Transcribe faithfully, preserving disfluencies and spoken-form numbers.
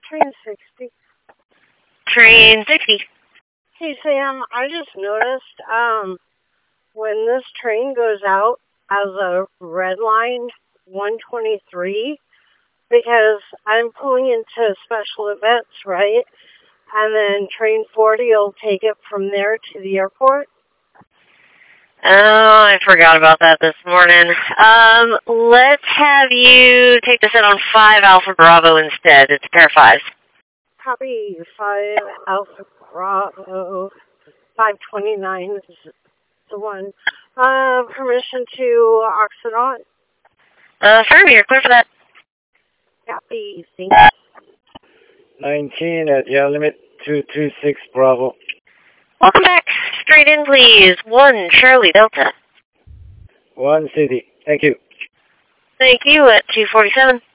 Train sixty. Train sixty. Hey, Sam, I just noticed um, when this train goes out as a red line one twenty-three, because I'm pulling into special events, right? And then train forty will take it from there to the airport. Oh, I forgot about that this morning. Um, let's have you take this in on five Alpha Bravo instead. It's a pair of fives. Copy five Alpha Bravo, five twenty-nine is the one. Uh, permission to Occident. Uh, firm, you're clear for that. Copy, thank you. nineteen at yeah, limit two two six Bravo. Welcome back. Straight in, please. One Charlie Delta. One City. Thank you. Thank you at two forty-seven.